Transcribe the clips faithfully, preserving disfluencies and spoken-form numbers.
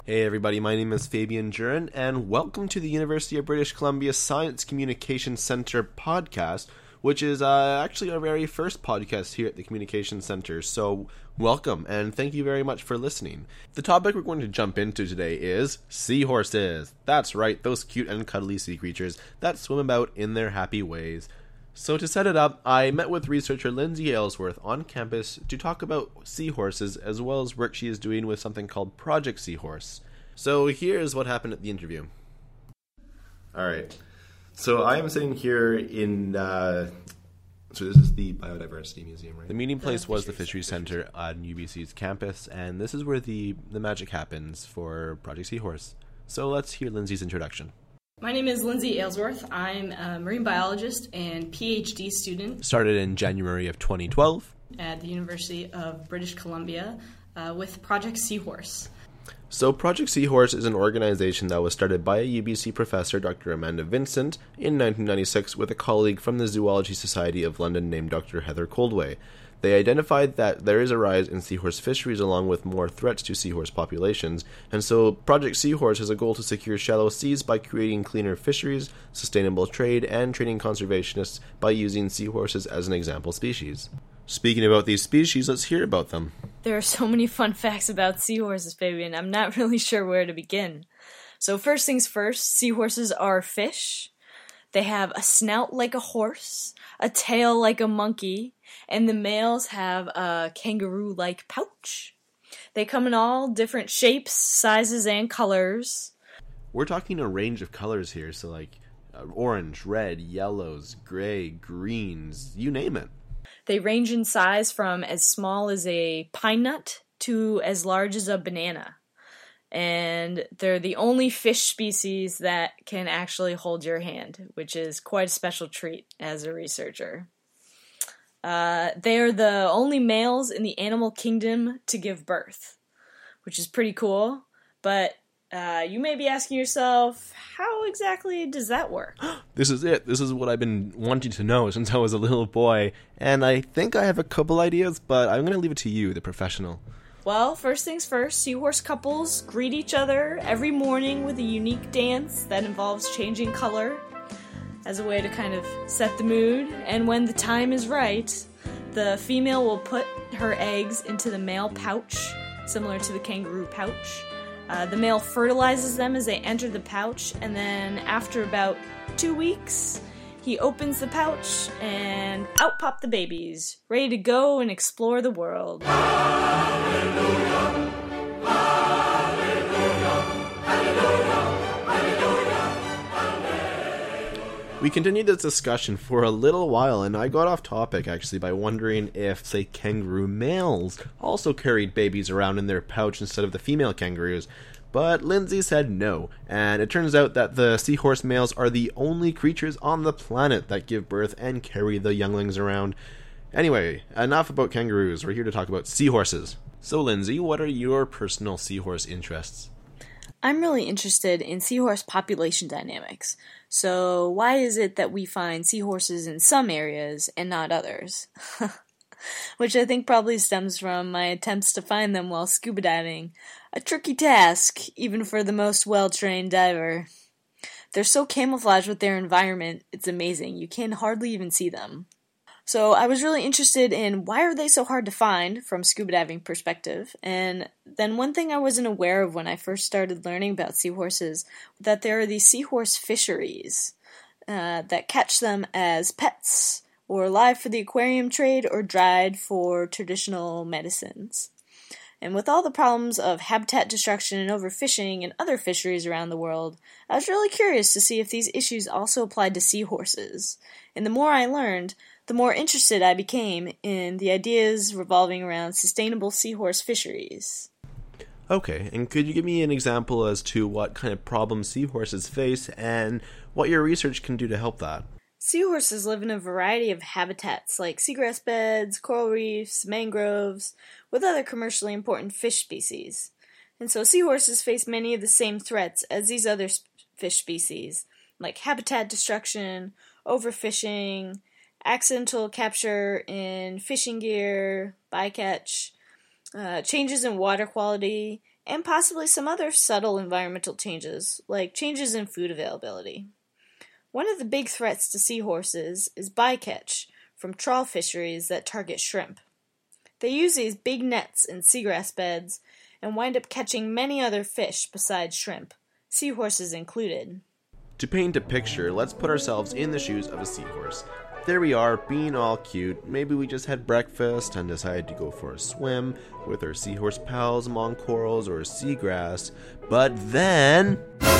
Hey everybody, my name is Fabian Jurin, and welcome to the University of British Columbia Science Communication Center podcast, which is uh, actually our very first podcast here at the Communication Center, so welcome, and thank you very much for listening. The topic we're going to jump into today is seahorses. That's right, those cute and cuddly sea creatures that swim about in their happy ways. So to set it up, I met with researcher Lindsay Aylesworth on campus to talk about seahorses as well as work she is doing with something called Project Seahorse. So here's what happened at the interview. Alright, so I am sitting here in, uh, so this is the Biodiversity Museum, right? The meeting place was the Fisheries Center on U B C's campus, and this is where the, the magic happens for Project Seahorse. So let's hear Lindsay's introduction. My name is Lindsay Aylesworth. I'm a marine biologist and PhD student. Started in January of twenty twelve. At the University of British Columbia uh, with Project Seahorse. So Project Seahorse is an organization that was started by a U B C professor, Doctor Amanda Vincent, in nineteen ninety-six with a colleague from the Zoology Society of London named Doctor Heather Coldway. They identified that there is a rise in seahorse fisheries along with more threats to seahorse populations, and so Project Seahorse has a goal to secure shallow seas by creating cleaner fisheries, sustainable trade, and training conservationists by using seahorses as an example species. Speaking about these species, let's hear about them. There are so many fun facts about seahorses, Fabian. I'm not really sure where to begin. So first things first, seahorses are fish. They have a snout like a horse, a tail like a monkey, and the males have a kangaroo-like pouch. They come in all different shapes, sizes, and colors. We're talking a range of colors here, so like uh, orange, red, yellows, gray, greens, you name it. They range in size from as small as a pine nut to as large as a banana. And they're the only fish species that can actually hold your hand, which is quite a special treat as a researcher. Uh, they are the only males in the animal kingdom to give birth, which is pretty cool. But uh, you may be asking yourself, how exactly does that work? This is it. This is what I've been wanting to know since I was a little boy. And I think I have a couple ideas, but I'm going to leave it to you, the professional. Well, first things first, seahorse couples greet each other every morning with a unique dance that involves changing color as a way to kind of set the mood. And when the time is right, the female will put her eggs into the male pouch, similar to the kangaroo pouch. Uh, the male fertilizes them as they enter the pouch, and then after about two weeks, he opens the pouch, and out pop the babies, ready to go and explore the world. Hallelujah, hallelujah, hallelujah, hallelujah. We continued this discussion for a little while, and I got off topic, actually, by wondering if, say, kangaroo males also carried babies around in their pouch instead of the female kangaroos. But Lindsay said no, and it turns out that the seahorse males are the only creatures on the planet that give birth and carry the younglings around. Anyway, enough about kangaroos. We're here to talk about seahorses. So Lindsay, what are your personal seahorse interests? I'm really interested in seahorse population dynamics. So why is it that we find seahorses in some areas and not others? Which I think probably stems from my attempts to find them while scuba diving. A tricky task, even for the most well-trained diver. They're so camouflaged with their environment, it's amazing. You can hardly even see them. So I was really interested in why are they so hard to find from scuba diving perspective. And then one thing I wasn't aware of when I first started learning about seahorses, that there are these seahorse fisheries uh, that catch them as pets, or live for the aquarium trade, or dried for traditional medicines. And with all the problems of habitat destruction and overfishing in other fisheries around the world, I was really curious to see if these issues also applied to seahorses. And the more I learned, the more interested I became in the ideas revolving around sustainable seahorse fisheries. Okay, and could you give me an example as to what kind of problems seahorses face and what your research can do to help that? Seahorses live in a variety of habitats like seagrass beds, coral reefs, mangroves, with other commercially important fish species. And so seahorses face many of the same threats as these other fish species, like habitat destruction, overfishing, accidental capture in fishing gear, bycatch, uh, changes in water quality, and possibly some other subtle environmental changes, like changes in food availability. One of the big threats to seahorses is bycatch from trawl fisheries that target shrimp. They use these big nets in seagrass beds and wind up catching many other fish besides shrimp, seahorses included. To paint a picture, let's put ourselves in the shoes of a seahorse. There we are, being all cute. Maybe we just had breakfast and decided to go for a swim with our seahorse pals among corals or seagrass. But then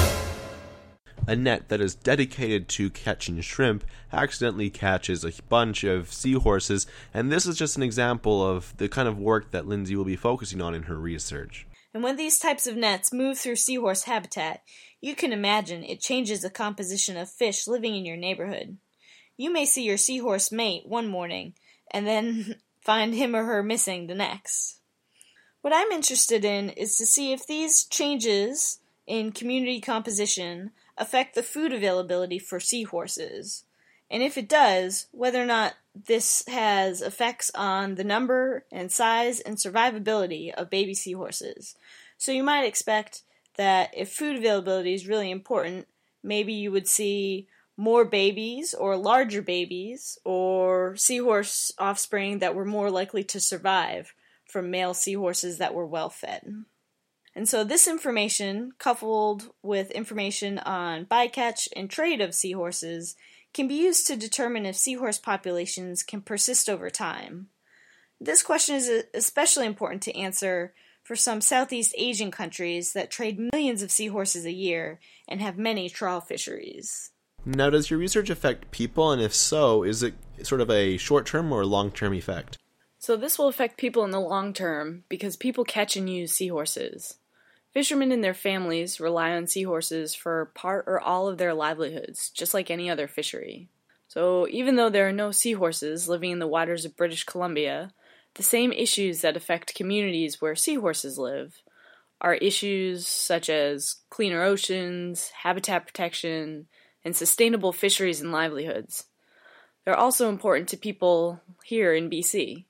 a net that is dedicated to catching shrimp accidentally catches a bunch of seahorses, and this is just an example of the kind of work that Lindsay will be focusing on in her research. And when these types of nets move through seahorse habitat, you can imagine it changes the composition of fish living in your neighborhood. You may see your seahorse mate one morning, and then find him or her missing the next. What I'm interested in is to see if these changes in community composition affect the food availability for seahorses, and if it does, whether or not this has effects on the number and size and survivability of baby seahorses. So you might expect that if food availability is really important, maybe you would see more babies or larger babies or seahorse offspring that were more likely to survive from male seahorses that were well fed. And so this information, coupled with information on bycatch and trade of seahorses, can be used to determine if seahorse populations can persist over time. This question is especially important to answer for some Southeast Asian countries that trade millions of seahorses a year and have many trawl fisheries. Now, does your research affect people, and if so, is it sort of a short-term or long-term effect? So this will affect people in the long term because people catch and use seahorses. Fishermen and their families rely on seahorses for part or all of their livelihoods, just like any other fishery. So even though there are no seahorses living in the waters of British Columbia, the same issues that affect communities where seahorses live are issues such as cleaner oceans, habitat protection, and sustainable fisheries and livelihoods. They're also important to people here in B C.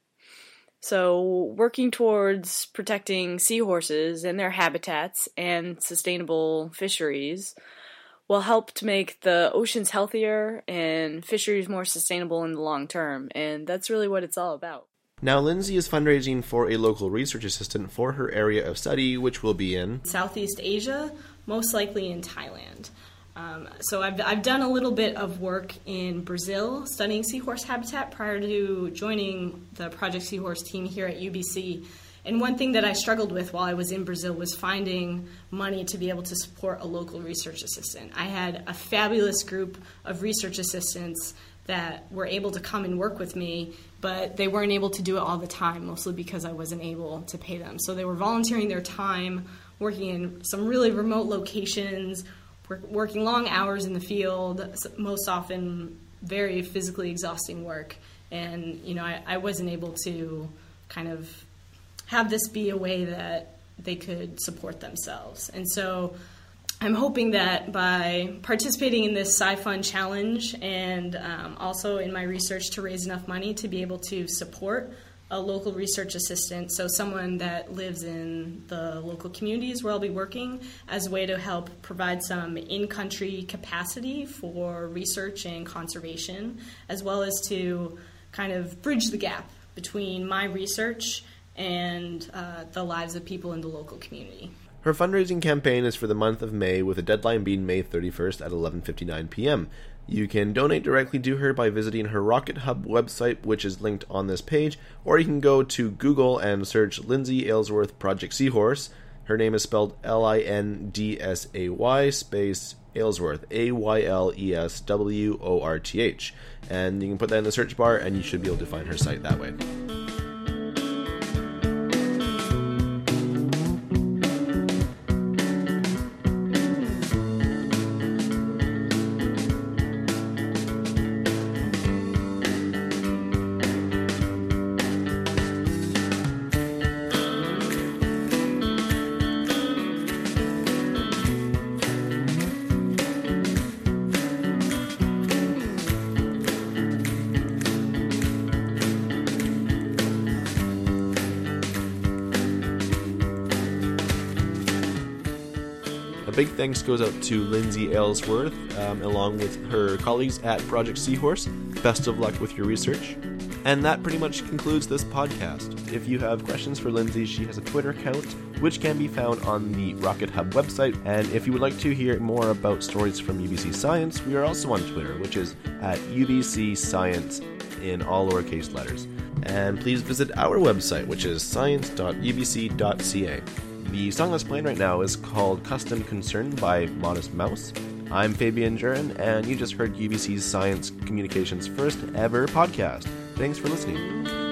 So working towards protecting seahorses and their habitats and sustainable fisheries will help to make the oceans healthier and fisheries more sustainable in the long term, and that's really what it's all about. Now, Lindsay is fundraising for a local research assistant for her area of study, which will be in Southeast Asia, most likely in Thailand. Um, so I've, I've done a little bit of work in Brazil studying seahorse habitat prior to joining the Project Seahorse team here at U B C. And one thing that I struggled with while I was in Brazil was finding money to be able to support a local research assistant. I had a fabulous group of research assistants that were able to come and work with me, but they weren't able to do it all the time, mostly because I wasn't able to pay them. So they were volunteering their time, working in some really remote locations, working long hours in the field, most often very physically exhausting work. And, you know, I, I wasn't able to kind of have this be a way that they could support themselves. And so I'm hoping that by participating in this SciFund challenge and um, also in my research to raise enough money to be able to support a local research assistant, so someone that lives in the local communities where I'll be working, as a way to help provide some in-country capacity for research and conservation, as well as to kind of bridge the gap between my research and uh, the lives of people in the local community. Her fundraising campaign is for the month of May, with a deadline being May thirty-first at eleven fifty-nine p.m. You can donate directly to her by visiting her Rocket Hub website, which is linked on this page, or you can go to Google and search Lindsay Aylesworth Project Seahorse. Her name is spelled L I N D S A Y space Aylesworth, A Y L E S W O R T H. And you can put that in the search bar and you should be able to find her site that way. A big thanks goes out to Lindsay Aylesworth, um, along with her colleagues at Project Seahorse. Best of luck with your research. And that pretty much concludes this podcast. If you have questions for Lindsay, she has a Twitter account, which can be found on the Rocket Hub website. And if you would like to hear more about stories from U B C Science, we are also on Twitter, which is at U B C Science in all lowercase letters. And please visit our website, which is science dot u b c dot c a. The song that's playing right now is called Custom Concern by Modest Mouse. I'm Fabian Jurin, and you just heard U B C's Science Communications' first ever podcast. Thanks for listening.